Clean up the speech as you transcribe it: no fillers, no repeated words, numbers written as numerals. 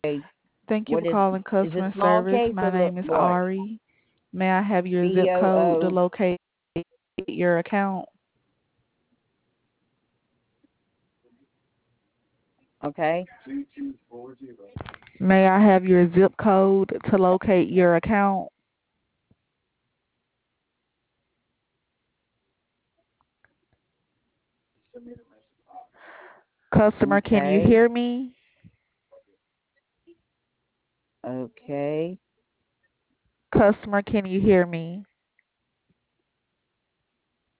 Thank you for What calling is it customer small service. case My or name is large? Ari. May I have your zip code to BOO. locate your account? Okay. May I have your zip code to locate your account? Customer, can you Okay. hear me? Okay. Customer, can you hear me?